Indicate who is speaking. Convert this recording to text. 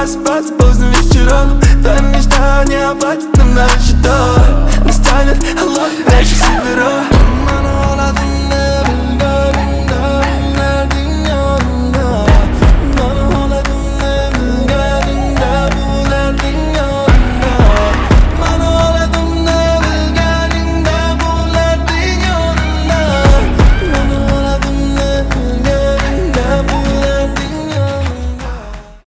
Speaker 1: просыпаться поздно вечером. Твои мечта не оплатит нам на счету. Настанет холодный вечер севера.